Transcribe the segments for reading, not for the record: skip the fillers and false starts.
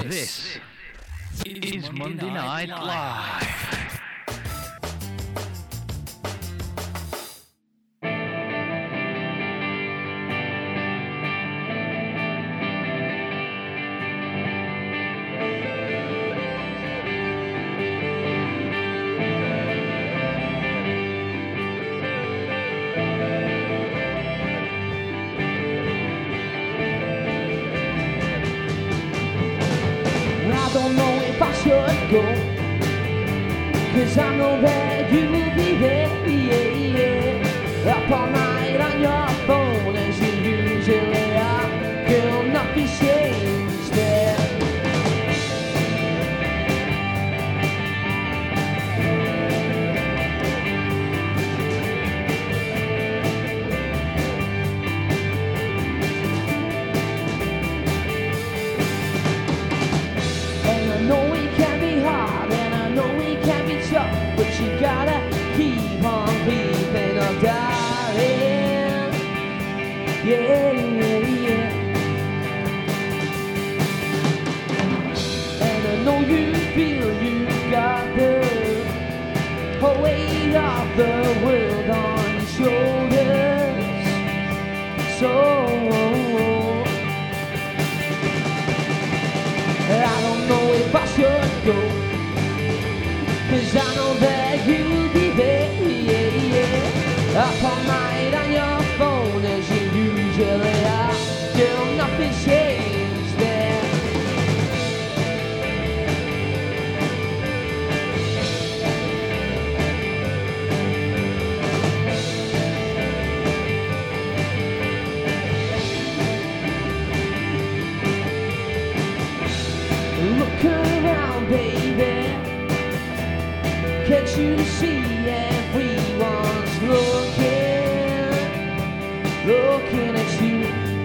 This is Monday Night Live. I don't know if I should go, 'cause I know that you will be there, up all night on your phone as you usually are. Girl, nothing's changed there. And I know it can be hard, and I know it can be tough, but you gotta keep on keeping on, darling. Yeah, yeah, yeah. And I know you feel you got the whole weight of the world on your shoulders. So I don't know if I should go, 'cause I know that you'll be there, up all night on your phone as you usually are. Girl, nothing's changed there. Look around, baby. Can't you see everyone's looking at you?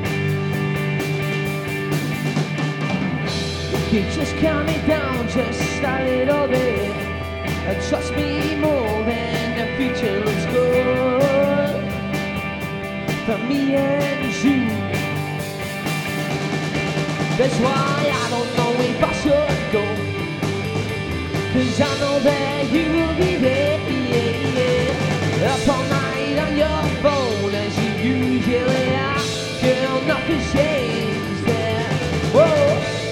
You just calm me down just a little bit, and trust me more than the future looks good for me and you. That's why I don't know if I should go, 'cause I know that you will be there, up all night on your phone as you usually are. Girl, nothing's changed there. Whoa.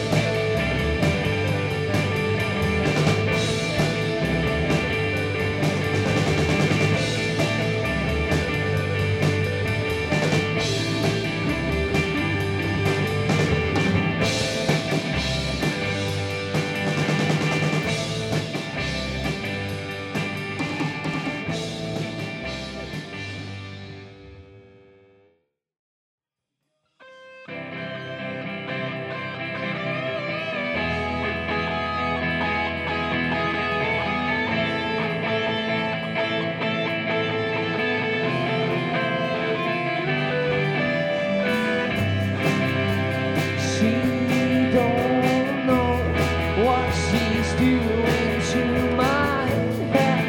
She don't know what she's doing to my head.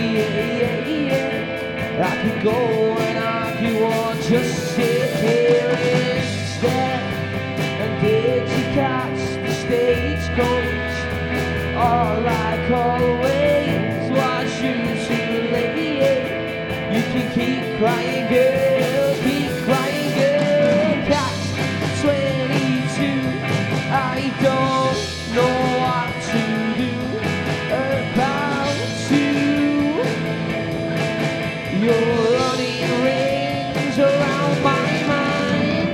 Yeah. I could go and argue or just sit here instead. And did you catch the stagecoach? Or like always, was you too late? You can keep crying, girl, keep crying, girl. Catch 22, I don't know what to do about you. You're running rings around my mind.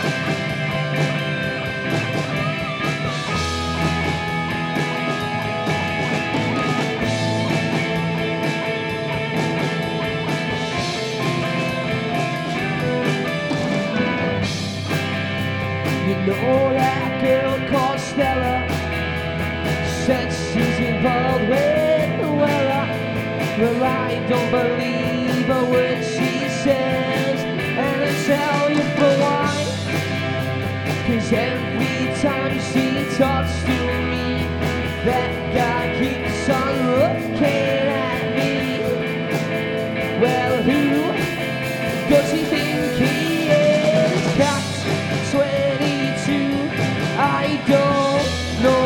You know that girl called Stella, said she's involved with Luella. Well, I don't believe a word she says, and I tell you for why. 'Cause every time she talks to me, that guy keeps on looking at me. Well, who does he think he is? Cat 22, I don't know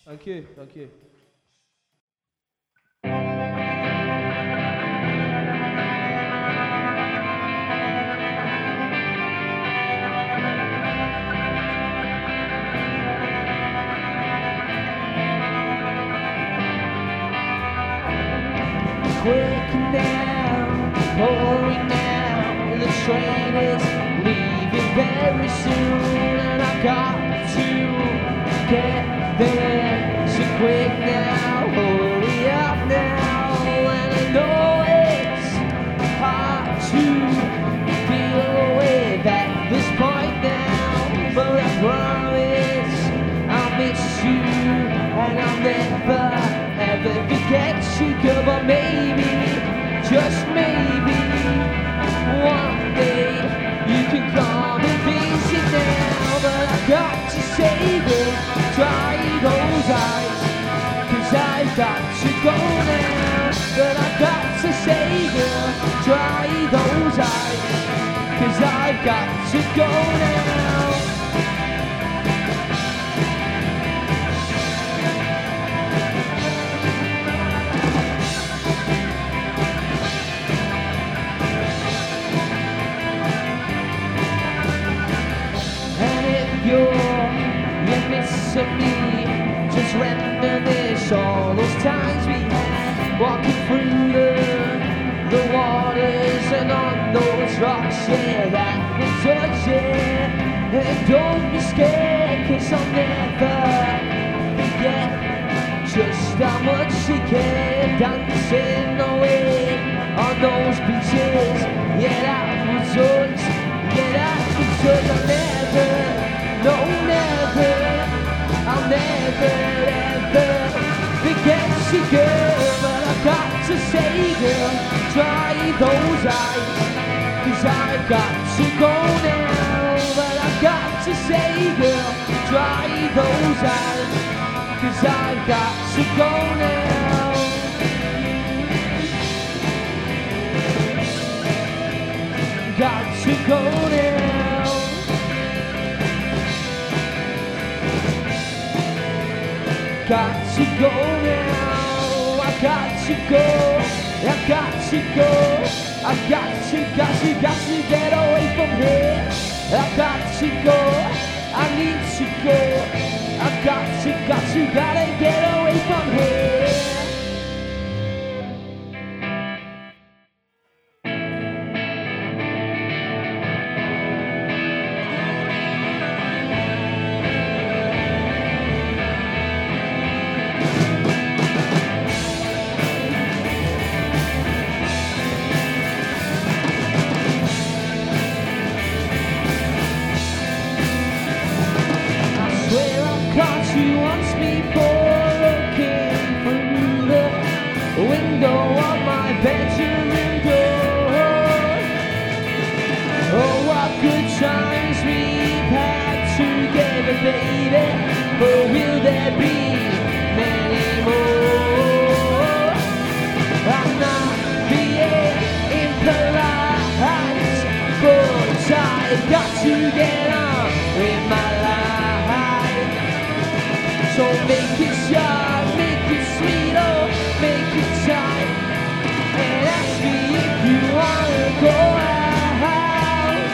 Thank you, thank you. Quick now, hurry now, the train is leaving very soon, and I've got to get there. So quick now, hurry up now, and I know it's hard to deal with at this point now, but I promise I'll miss you, and I'll never ever forget you, girl. But maybe, just maybe, one day you can come and visit now. But I've got to save it, dry those eyes, 'cause I've got to go now. But I've got to save it, dry those eyes, 'cause I've got to go now. You're missing me, just reminisce all those times we had, walking through the waters and on those rocks, yeah, that we touch, yeah. And don't be scared, 'cause I'll never forget just how much you care, dancing away on those beaches, yeah, that was us, yeah, that was us. I'll never, no, never, I'll never, ever forget you, girl. But I've got to say, girl, dry those eyes, 'cause I've got to go now. But I've got to say, girl, dry those eyes, 'cause I've got to go now. Got to go now. Got to go now. I got to go. I got to go. I got to get away from here. I got to go. I need to go. I gotta get away from here. You once before, looking through the window of my bedroom door. Oh, what good times we've had together, baby. But will there be many more? I'm not being impolite, but I've got to get on with my life. So make it sharp, make it sweet, oh, make it tight, and ask me if you wanna go out.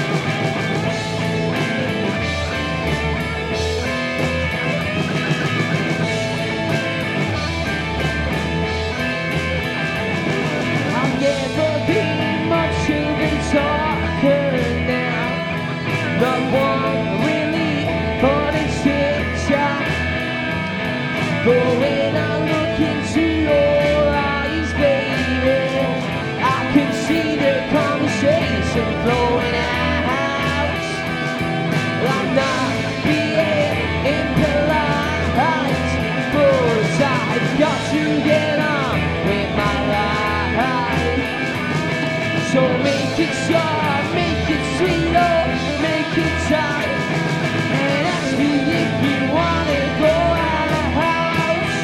I've never been much of a talker now, not one really, but it's chit-chat. But when I look into your eyes, baby, I can see the conversation flowing out. I'm not being impolite, but I've got to get on with my life. So make it sharp, make it sweet, oh, make it tight, and ask me if you wanna go out.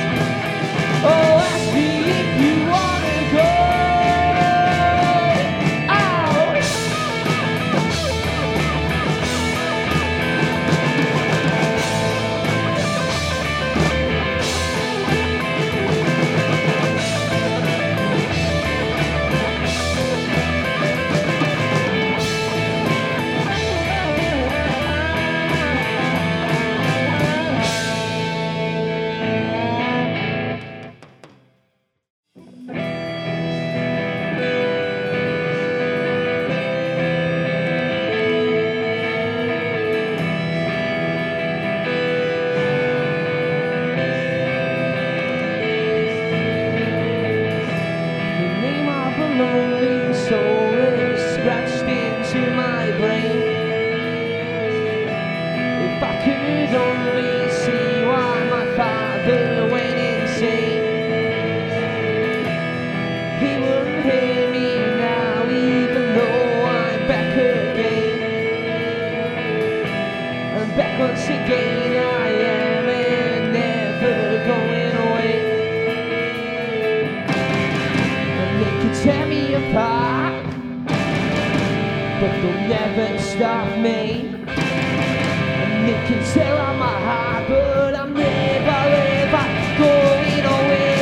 but they'll never stop me. And they can tear on my heart, but I'm never ever going away.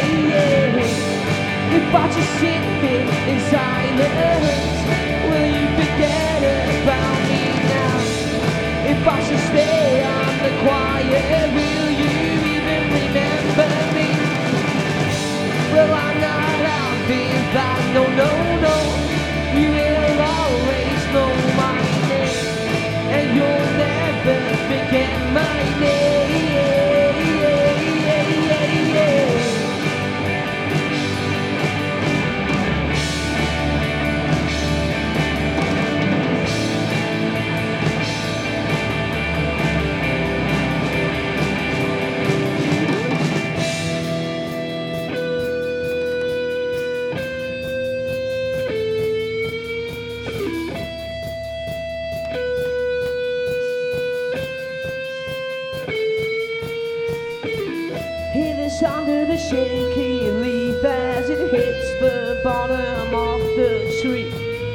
If I just sit here in silence, will you forget about me now? If I should stay on the quiet, will you even remember me? Well, I'm not out with that, no, no, no. You will always know my name, and you'll never forget my name. Under the shaky leaf as it hits the bottom of the tree.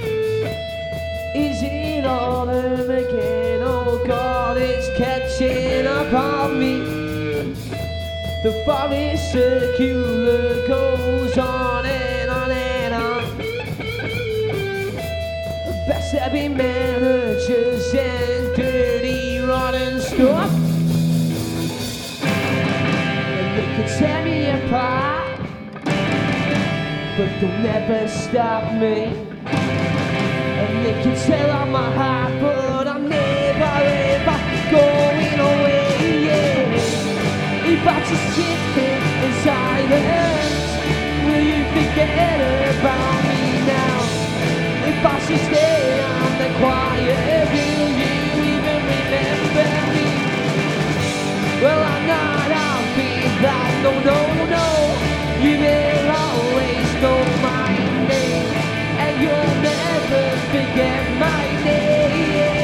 Is it autumn again? Oh God, it's catching up on me. The forest circular goes on and on and on. Best there be managers and dirty rotten stuff. Could tear me apart, but they'll never stop me. And they can tear on my heart, but I'm never ever going away. Yeah. If I just sit here in silence, will you forget about me now? If I should stay on the quiet, will you even remember me? Well, I'm not out that, no, no, no. You will always know my name, and you'll never forget my name.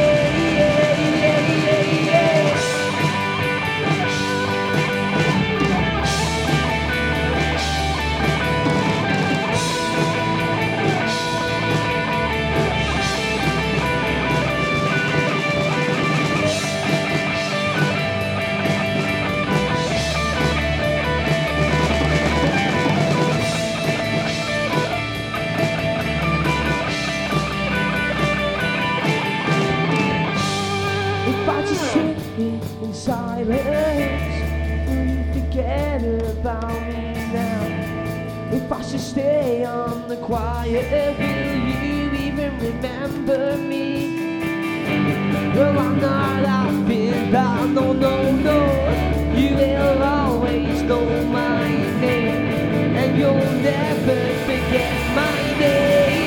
Silence, will you forget about me now? If I should stay on the quiet, will you even remember me? Well, I'm not out with that, no, no, no. You will always know my name, and you'll never forget my name.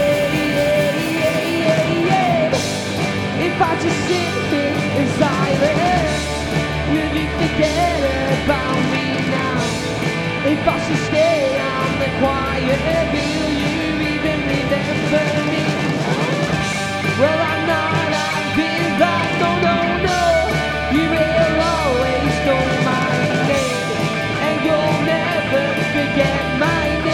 If I just sit here in silence, will you forget about me now? If I should stay on the quiet, will you even remember me? Well, I'm not out with that, no, no, no. You will always know my name, and you'll never forget my name.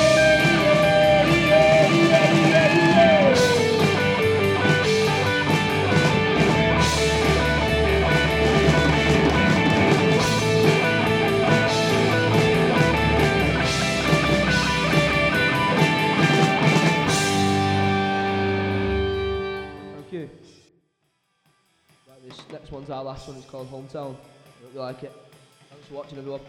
Next one's our last one, it's called Hometown. I hope you like it. Thanks for watching, everyone.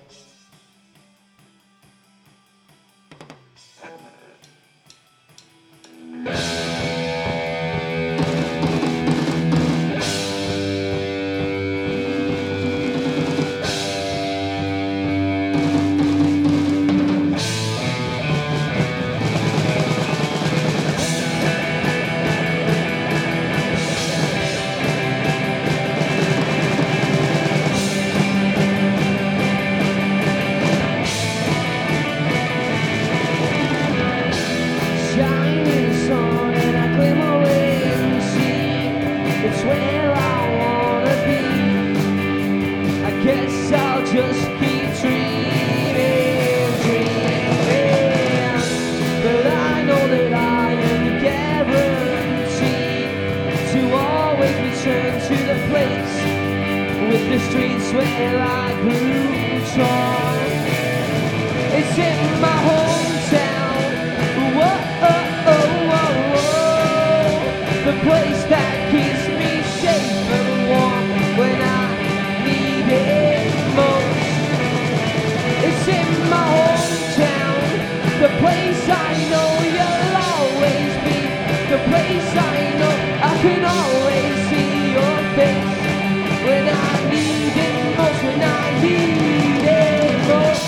where I grew tall. It's in my hometown. Whoa, oh, oh, oh, oh. The place that keeps me safe and warm when I need it most. It's in my hometown. The place I know you'll always be. The place I know I can always see your face. When I need it most, when I need it most.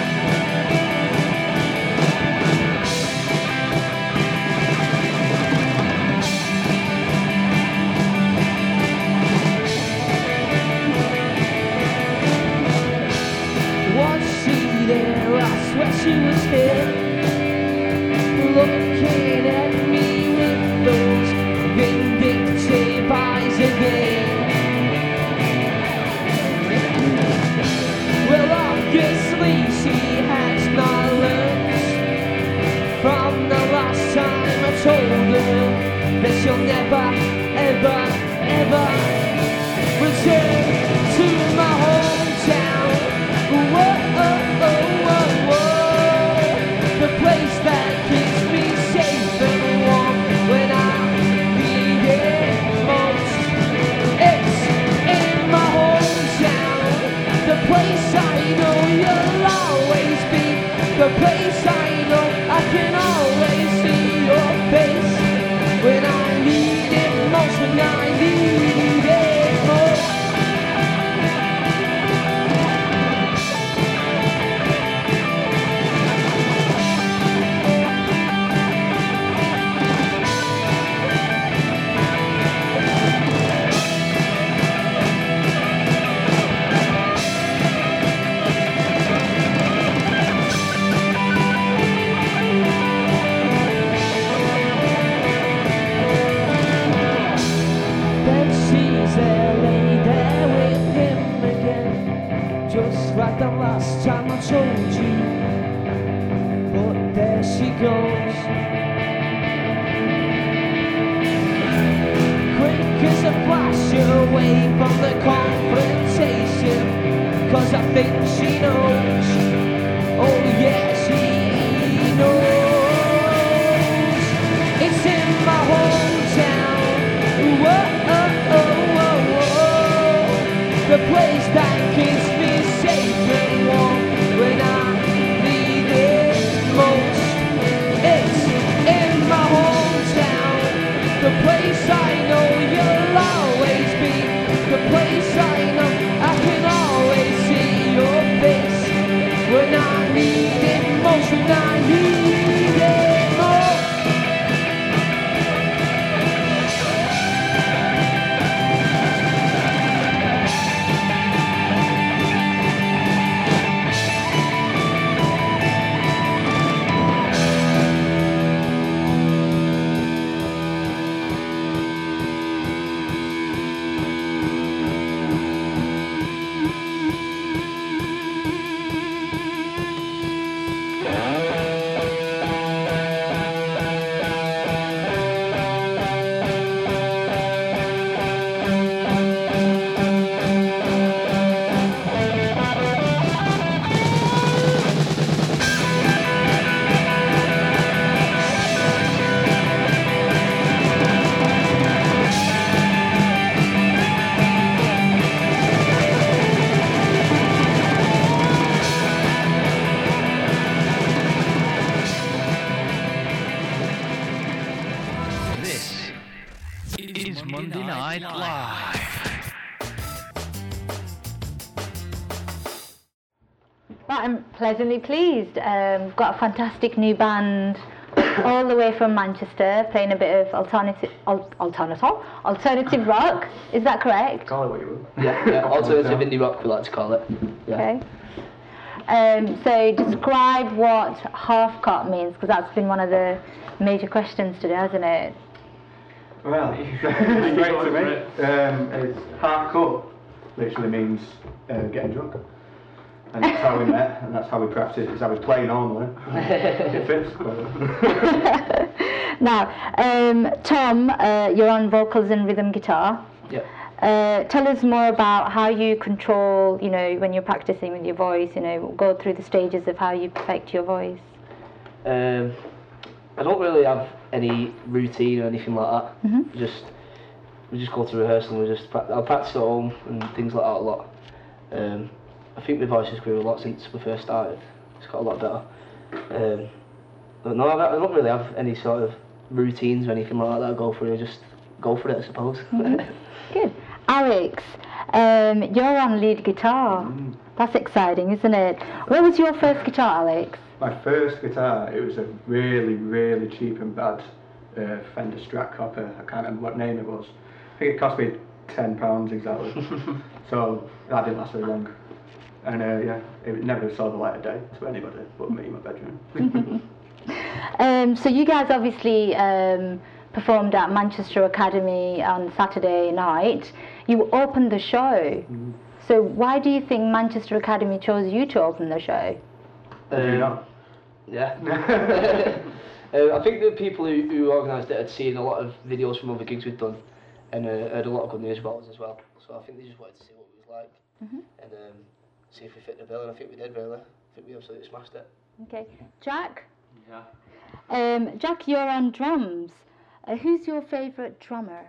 Was she there? I swear she was here, looking at me with those vindictive eyes again. Well, obviously she has not learned from the last time I told her that she'll never, ever, ever return to my hometown. Whoa, oh, oh, oh, whoa. The place that keeps me safe and warm when I need it most. It's in my hometown. The place I know you'll always be. The place I know I can always see your face. When I need it most, when I need it most. Like the last time I told you, but there she goes. Quick as a flash away from the confrontation, 'cause I think she knows. Oh yeah, she knows. It's in my hometown. Whoa, oh, oh, oh, oh. The place that keeps me safe and warm when I need it most. It's in my hometown. The place I know you'll always be. The place I know I can always see your face. When I need it most, when I need it most. Monday Night Live. Right, I'm pleasantly pleased. We've got a fantastic new band all the way from Manchester, playing a bit of alternative rock. Is that correct? Call it what you will. Yeah, alternative indie rock we like to call it. Yeah. Okay. So describe what half cut means, because that's been one of the major questions today, hasn't it? Well, straight to me. It's half cut. Literally means getting drunk. And that's how we met, and that's how we practice. It's how we play normally. It fits. Now, Tom, you're on vocals and rhythm guitar. Yeah. Tell us more about how you control, you know, when you're practicing with your voice, you know, go through the stages of how you perfect your voice. I don't really have any routine or anything like that. We just go to rehearsal and I'll practice at home and things like that a lot. I think my voice has grew a lot since we first started. It's got a lot better. But no, I don't really have any sort of routines or anything like that I go through. I just go for it, I suppose. Good. Alex, you're on lead guitar. That's exciting, isn't it? What was your first guitar, Alex? My first guitar, it was a really, really cheap and bad Fender Strat Copper. I can't remember what name it was. I think it cost me £10 exactly. So that didn't last very long. And yeah, it never saw the light of day to anybody but me in my bedroom. So you guys obviously performed at Manchester Academy on Saturday night. You opened the show. So why do you think Manchester Academy chose you to open the show? Yeah. I think the people who organised it had seen a lot of videos from other gigs we've done and heard a lot of good news about us as well. So I think they just wanted to see what it was like and see if we fit the bill, and I think we did really. I think we absolutely smashed it. Okay. Jack? Yeah. Jack, you're on drums. Who's your favourite drummer?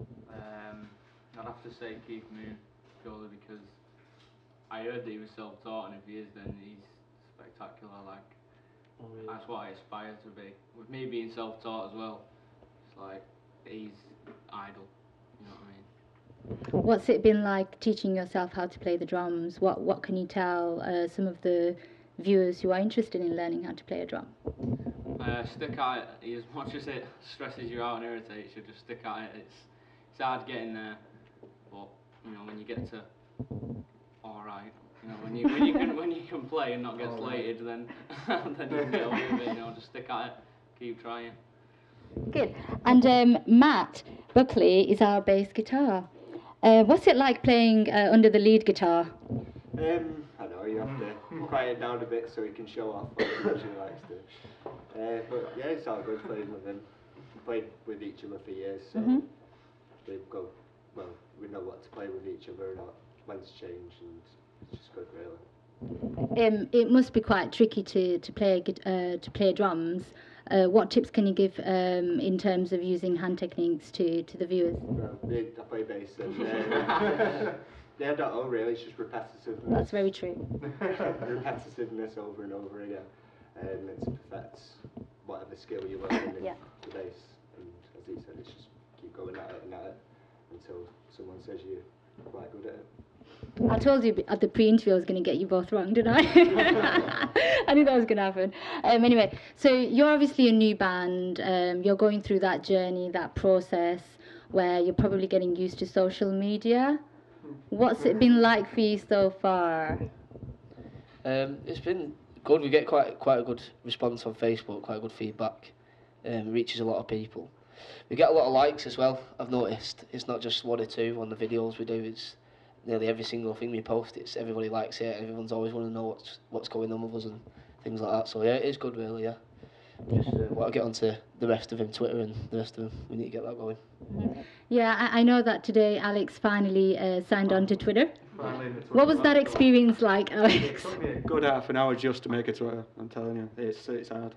I'd have to say Keith Moon, purely because I heard that he was self-taught, and if he is, then he's spectacular. Like, that's what I aspire to be. With me being self-taught as well, it's like he's idol. You know what I mean? What's it been like teaching yourself how to play the drums? What can you tell some of the viewers who are interested in learning how to play a drum? Stick at it. As much as it stresses you out and irritates you, just stick at it. It's hard getting there, but you know, when you get to all right, you know, when you can play and not get slated, then you can get away with it. You know, just stick at it, keep trying. Good. And Matt Buckley is our bass guitar. What's it like playing under the lead guitar? I know, you have to quiet it down a bit so he can show off what he usually likes to. But yeah, it's all good playing with him. We played with each other for years, so we know what to play with each other and when to change, and it's just good really. It must be quite tricky to play drums. What tips can you give in terms of using hand techniques to the viewers? Well, I play bass and yeah, I don't know really, it's just repetitiveness. That's very true. Repetitiveness over and over again. And it perfects whatever skill you're learning in the bass. And as he said, it's just keep going at it until someone says you're quite good at it. I told you at the pre-interview I was going to get you both wrong, didn't I? I knew that was going to happen. Anyway, so you're obviously a new band. You're going through that journey, that process, where you're probably getting used to social media. What's it been like for you so far? It's been good. We get quite a good response on Facebook, quite good feedback. It reaches a lot of people. We get a lot of likes as well, I've noticed. It's not just one or two on the videos we do, it's nearly every single thing we post, it's everybody likes it, everyone's always want to know what's going on with us and things like that. So yeah, it is good really, yeah. Just want to get onto the rest of them, Twitter and the rest of them. We need to get that going. Yeah, I know that today Alex finally signed on to Twitter. What was that experience like, Alex? It took me a good half an hour just to make a Twitter, I'm telling you. It's hard.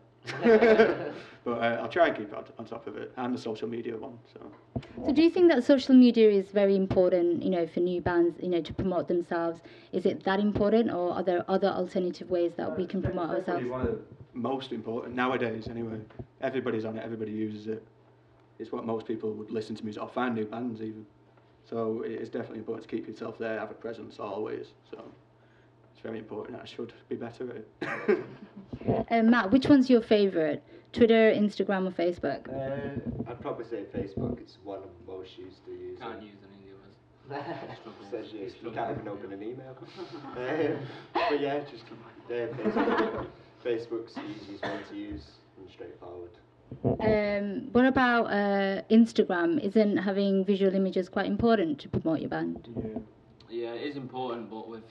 But I'll try and keep on top of it, and the social media one. So do you think that social media is very important, you know, for new bands, you know, to promote themselves? Is it that important, or are there other alternative ways that we can promote ourselves? One of the most important nowadays, anyway. Everybody's on it. Everybody uses it. It's what most people would listen to music or find new bands even. So it is definitely important to keep yourself there, have a presence always. So it's very important. I should be better at it. Matt, which one's your favourite? Twitter, Instagram, or Facebook? I'd probably say Facebook. It's one I'm most used to using. Can't use any of the others. Says you can't even open an email. But yeah, just Facebook. Facebook's the easiest one to use and straightforward. What about Instagram? Isn't having visual images quite important to promote your band? Yeah, it is important, but with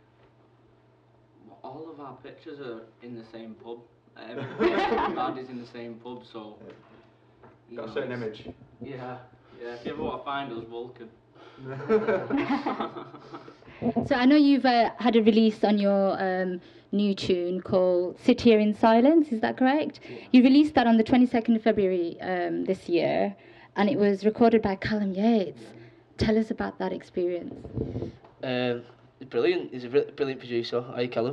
all of our pictures are in the same pub. Every band is in the same pub, so Got a certain image. Yeah. If you ever want to find us, Vulcan. So I know you've had a release on your new tune called Sit Here in Silence, is that correct? Yeah. You released that on the 22nd of February this year, and it was recorded by Callum Yates. Tell us about that experience. Brilliant. He's a brilliant producer. Hi, Callum.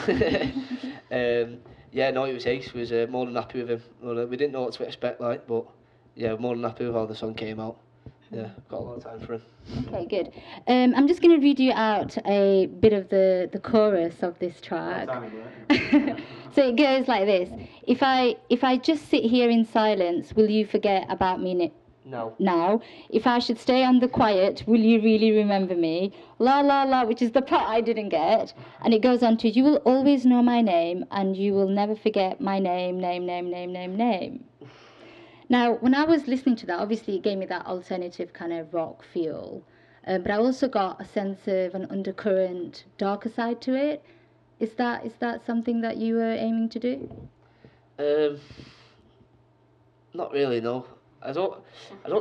Yeah, no, it was ace. We was more than happy with him. Well, we didn't know what to expect, like, but yeah, we're more than happy with how the song came out. Yeah, got a lot of time for him. Okay, good. I'm just going to read you out a bit of the chorus of this track. So it goes like this: If I just sit here in silence, will you forget about me No. now? If I should stay on the quiet, will you really remember me? La la la, which is the part I didn't get. And it goes on to: you will always know my name, and you will never forget my name. Now, when I was listening to that, obviously it gave me that alternative kind of rock feel, but I also got a sense of an undercurrent, darker side to it. Is that something that you were aiming to do? Not really, no. I don't know.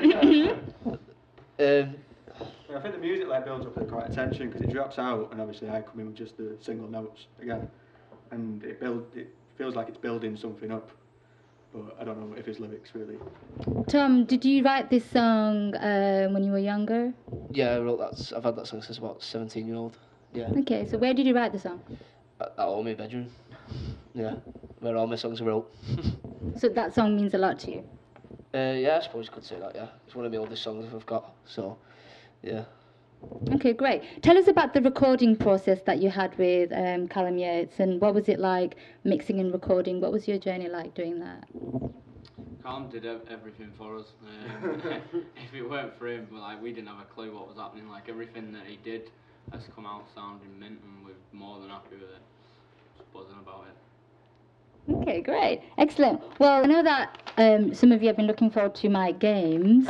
I think the music like builds up quite a tension because it drops out, and obviously I come in with just the single notes again, and it feels like it's building something up. But I don't know if his lyrics really. Tom, did you write this song when you were younger? Yeah, I wrote that. I've had that song since about 17-year-old. Yeah. Okay, so where did you write the song? At home, my bedroom. Yeah, where all my songs are wrote. So that song means a lot to you? Yeah, I suppose you could say that, yeah. It's one of my oldest songs I've got, so, yeah. Okay, great. Tell us about the recording process that you had with Callum Yates, and what was it like mixing and recording? What was your journey like doing that? Callum did everything for us. If it weren't for him, like, we didn't have a clue what was happening. Like, everything that he did has come out sounding mint, and we're more than happy with it. Just buzzing about it. Okay, great. Excellent. Well, I know that some of you have been looking forward to my games.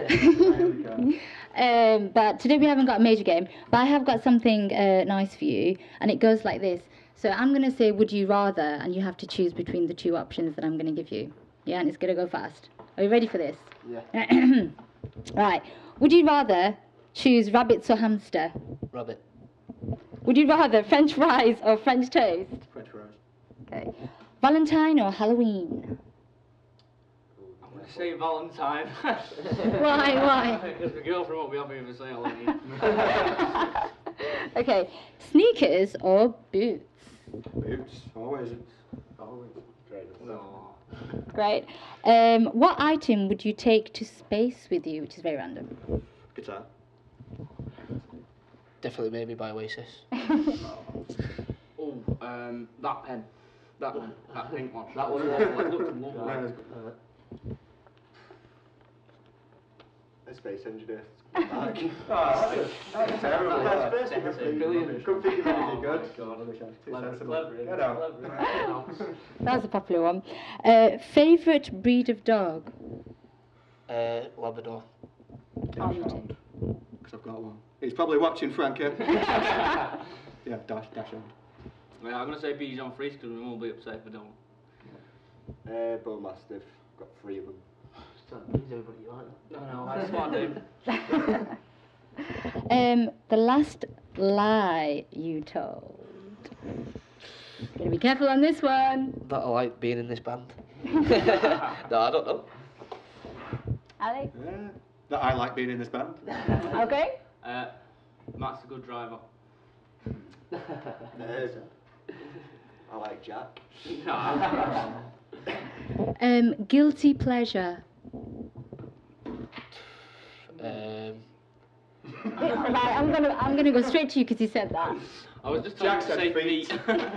But today we haven't got a major game. But I have got something nice for you. And it goes like this. So I'm going to say, would you rather? And you have to choose between the two options that I'm going to give you. Yeah, and it's going to go fast. Are you ready for this? Yeah. Right. Would you rather choose rabbits or hamster? Rabbit. Would you rather French fries or French toast? French fries. Okay. Valentine or Halloween? I'm going to say Valentine. Why? Because my girlfriend won't be happy if I say Halloween. Okay. Sneakers or boots? Boots, always. Great. No. Great. What item would you take to space with you, which is very random? Guitar. Definitely made me by Oasis. Oh, that pen. That one. That pink one. That was It looked lovely. A space engineer. That's terrible. That's Brilliant. Couldn't think of anything good. Clever. Get out. That was a popular one. Favourite breed of dog? Labrador. Oh, you do. Because I've got one. He's probably watching, Frankie. Yeah, dash on. Yeah, I'm going to say Bichon Frise because we won't be upset if I don't. Bull Mastiff. Got 3 of them. No, that's what I do. The last lie you told. Gotta be careful on this one. That I like being in this band. No, I don't know. Ali? Yeah. That I like being in this band. Okay. Matt's a good driver. I like Jack. Guilty pleasure. Right, I'm gonna go straight to you because you said that. I was just trying to say feet.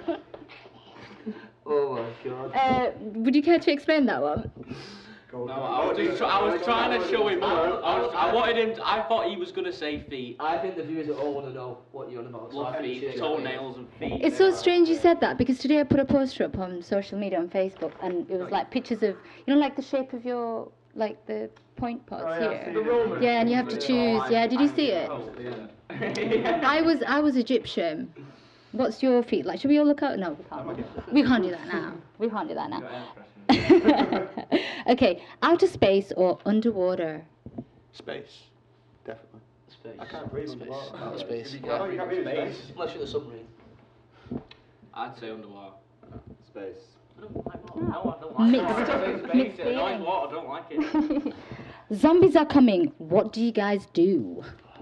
Oh my god. Would you care to explain that one? No, I was trying to show him. I wanted him. I thought he was gonna say feet. I think the viewers all want to know what you're on about. So Love feet, toenails and feet. It's so strange you said that because today I put a poster up on social media on Facebook and it was like pictures of, you know, like the shape of your, like the point pots here. Yeah, and you have to choose. Yeah, did you see it? I was Egyptian. What's your feet like? Should we all look out? No, we can't. We can't do that now. We can't do that now. Okay, outer space or underwater? Space. Definitely. I can't breathe Space. underwater. Outer space. Oh, you can't breathe in space. Unless you're in a submarine. I'd say underwater. Space. I don't like water. No, I don't like Mixed it. I like feelings. water, I don't like it. Zombies are coming. What do you guys do?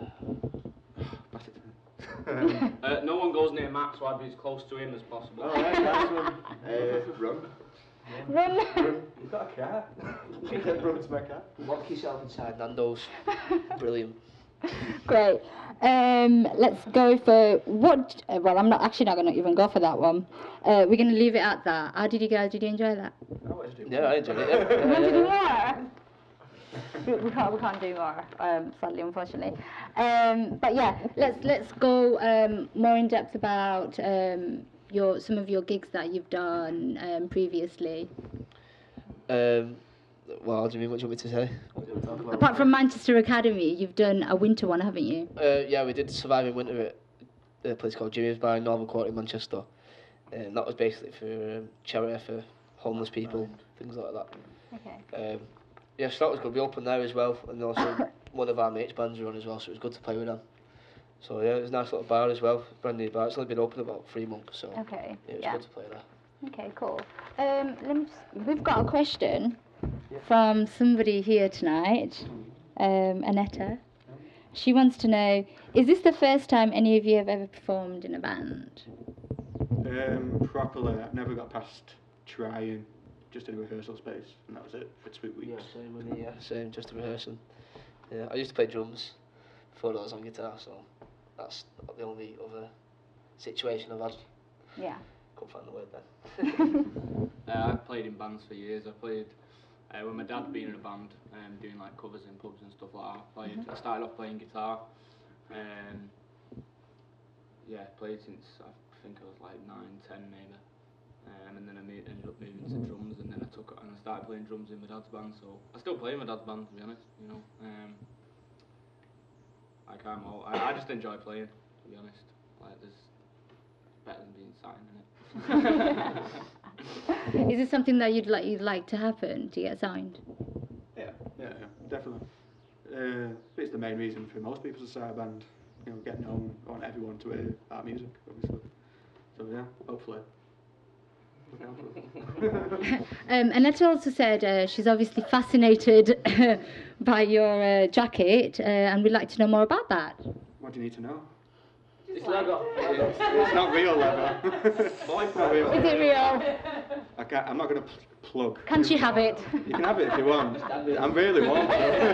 No one goes near Matt, so I'd be as close to him as possible. Alright, nice one. Run. Run. You've got a cat. Run to my cat. Lock yourself inside Nando's. Brilliant. Great. Let's go for what? Well, I'm not going to even go for that one. We're going to leave it at that. How did you guys? Did you enjoy that? Yeah, I enjoyed it. You want to do more? We can't do more, sadly, unfortunately. But yeah, let's go more in depth about some of your gigs that you've done previously. Well, what do you mean? What do you want me to say? What do you want to talk about? Apart from Manchester Academy, you've done a winter one, haven't you? Yeah, we did Surviving Winter at a place called Jimmy's Bar in Northern Quarter in Manchester. That was basically for charity for homeless people, things like that. Okay. Yeah, so that was good. We opened there as well, and also one of our mates' bands were on as well, so it was good to play with them. So yeah, it was a nice little bar as well, brand new bar. It's only been open about 3 months, so Okay. yeah, it was Yeah. good to play there. Okay, cool. We've got a question from somebody here tonight, Anetta. She wants to know, is this the first time any of you have ever performed in a band? Properly, I've never got past trying, just in a rehearsal space, and that was it for 2 weeks. Yeah, same with me, yeah. Same, just a rehearsing. Yeah, I used to play drums before I was on guitar, so that's the only other situation I've had. Yeah. Couldn't find the word then. I've played in bands for years. I played when my dad being in a band, doing like covers in pubs and stuff like that. I started off playing guitar. Played since I think I was like 9, 10 maybe. And then I ended up moving to drums, and then I started playing drums in my dad's band. So I still play in my dad's band, to be honest. You know, I just enjoy playing, to be honest. Like there's better than being sat in it. Is this something that you'd like to happen, to get signed? Yeah, definitely. It's the main reason for most people to start a band. You know, get known. I want everyone to hear our music, obviously. So yeah, hopefully. Annette also said she's obviously fascinated by your jacket, and we'd like to know more about that. What do you need to know? It's leather. It's not real leather. It's not real. Is it real? I'm not going to plug. Can't you have it? You can have it if you want. I'm really warm.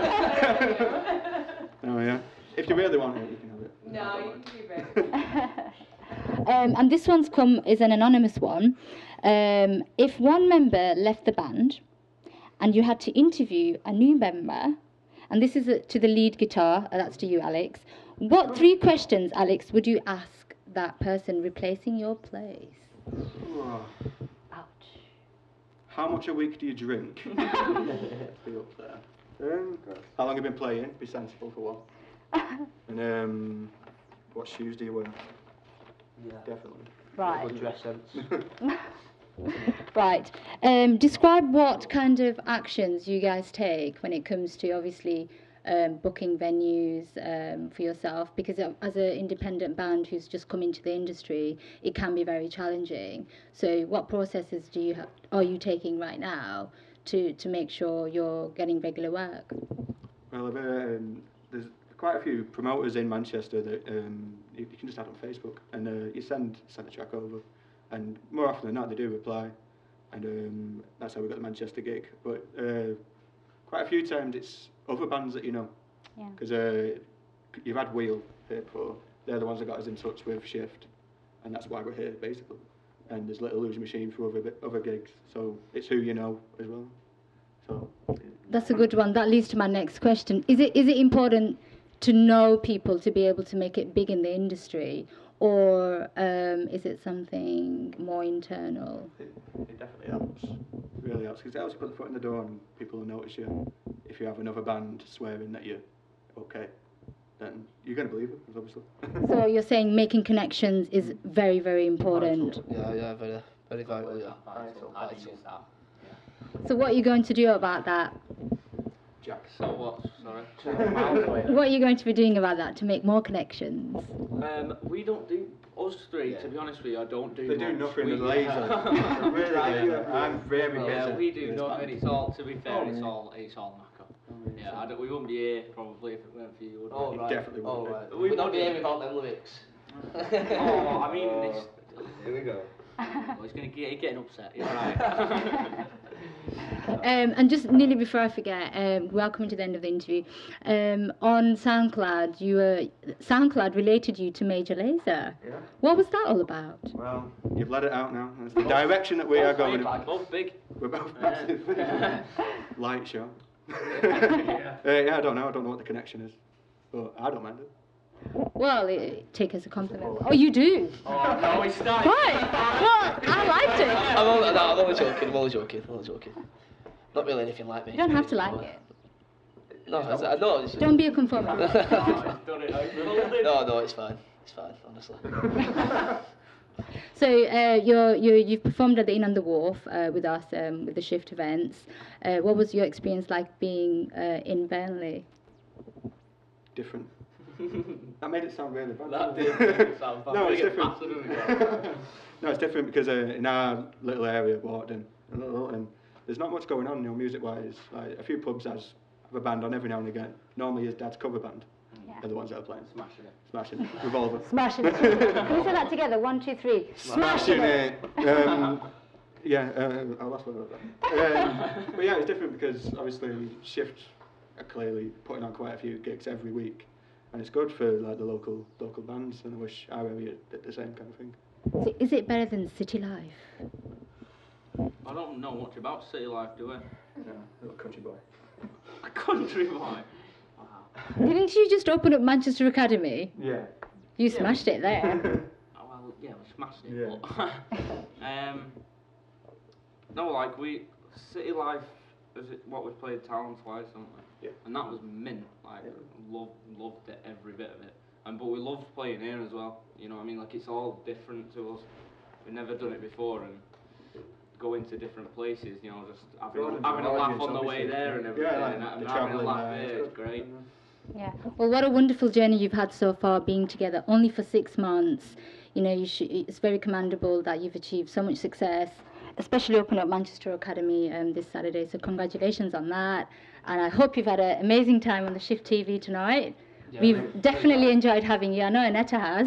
Oh yeah. If you really want it, you can have it. No, you can keep it. And this one's is an anonymous one. If one member left the band and you had to interview a new member, and this is to the lead guitar, that's to you, Alex, what 3 questions, Alex, would you ask that person replacing your place? Oh. Ouch. How much a week do you drink? Be up there. How long have you been playing? Be sensible for one. And what shoes do you wear? Yeah. Definitely. Right. Good dress sense. Right. Describe what kind of actions you guys take when it comes to obviously booking venues for yourself, because as an independent band who's just come into the industry, it can be very challenging. So what processes are you taking right now to make sure you're getting regular work? Well, there's quite a few promoters in Manchester that you can just add on Facebook, and you send a track over, and more often than not they do reply, and that's how we got the Manchester gig. But quite a few times it's other bands that you know, because you've had Wheel here before. They're the ones that got us in touch with Shift, and that's why we're here basically. And there's Little Illusion Machine for other gigs, so it's who you know as well. So that's a good one. That leads to my next question. Is it important to know people to be able to make it big in the industry, or is it something more internal? It definitely helps. It really helps, because it helps you put the foot in the door and people will notice you. If you have another band swearing that you're okay, then you're going to believe it, obviously. So you're saying making connections is very, very important. Yeah, very, very vital, yeah. Vital. So what are you going to do about that? Jack. So what? Sorry. What are you going to be doing about that to make more connections? We don't do us three. To be honest with you, I don't do. They do much. nothing We- with laser. Really, I'm very busy. Yeah, we do nothing. It's all. To be fair, it's all knacker. Yeah, we wouldn't be here probably if it weren't for you. Would Oh, we? right. Definitely Oh, would be. right. We We don't would hear be. about them lyrics. Oh, I mean, it's, Here we go. he's going to get getting upset. You're right. And just nearly before I forget, we are coming to the end of the interview. On SoundCloud, SoundCloud related you to Major Lazer. Yeah. What was that all about? Well, you've let it out now. That's the direction that we are going. Both big. We're both massive. Light show. Yeah. Yeah, I don't know what the connection is, but I don't mind it. Well, take as a compliment. Oh, you do? Oh no, he started. Right. Well, I liked it. I'm only joking. Not really anything like me. You don't have to like it. No, I know. Don't be a conformist. Oh, he's done it. No, it's fine. It's fine, honestly. So you've performed at the Inn on the Wharf with us with the Shift events. What was your experience like being in Burnley? Different. I made it sound really bad. That did make it sound bad. No, it's Get different. battered, doesn't it? No, it's different because in our little area, Warden, and there's not much going on, music-wise. Like a few pubs have a band on every now and again. Normally, his dad's cover band are the ones that are playing. Smashing it. Revolver. Smashing it. Can we say that together? 1, 2, 3. Smashing it. Yeah, I'll last one about that. But yeah, it's different because obviously Shift are clearly putting on quite a few gigs every week, and it's good for like the local bands. And I wish our area did the same kind of thing. So is it better than City Life? I don't know much about City Life, do I? Yeah, little country boy. A country boy. Wow. Didn't you just open up Manchester Academy? Yeah. You smashed it there. Oh, well, yeah, we smashed it. Yeah. But, no, like City Life is what we played talent-wise, haven't we? Yeah. And that was mint. Like, loved it, every bit of it. But we loved playing here as well. You know what I mean? Like, it's all different to us. We've never done it before, and going to different places, just having a laugh on the way there and everything, and having a laugh here, it's great. Yeah. Well, what a wonderful journey you've had so far, being together only for 6 months. It's very commendable that you've achieved so much success, especially opening up Manchester Academy this Saturday. So congratulations on that. And I hope you've had an amazing time on the Shift TV tonight. Yeah, We've definitely enjoyed having you. I know Anetta has.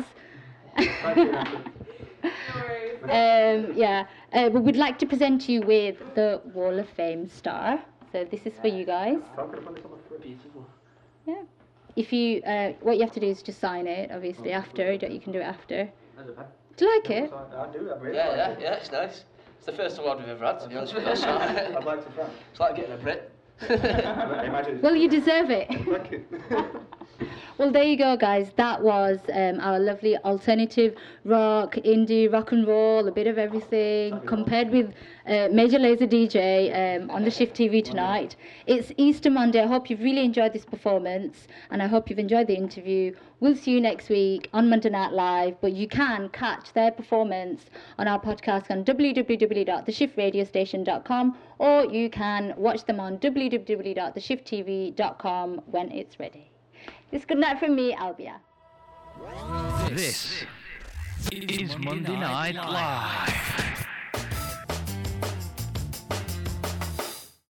But we'd like to present you with the Wall of Fame star. So this is for you guys. Beautiful. Yeah. If you, what you have to do is just sign it. Obviously, after you can do it after. Do you like it? I do. I really Yeah, it's nice. It's the first award we've ever had, to be honest with you. So I'd like to try. it's like getting a Brit. Imagine. Well, you deserve it. Thank you. Well, there you go, guys. That was our lovely alternative rock, indie, rock and roll, a bit of everything, compared with Major Lazer DJ on the Shift TV tonight. It's Easter Monday. I hope you've really enjoyed this performance, and I hope you've enjoyed the interview. We'll see you next week on Monday Night Live, but you can catch their performance on our podcast on www.theshiftradiostation.com, or you can watch them on www.theshifttv.com when it's ready. This good night from me, Albia. This is Monday Night Live.